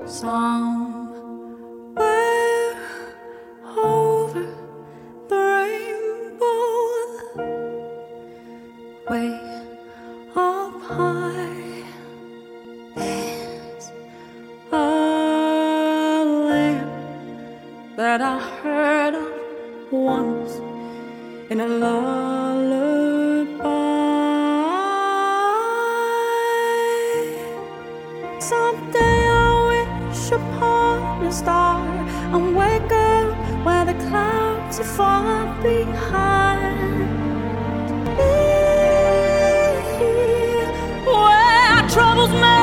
Somewhere over the rainbow, way up high, there's a land that I heard of once in a lullaby. Someday I'll wish upon a star and wake up where the clouds are far behind. Be where troubles may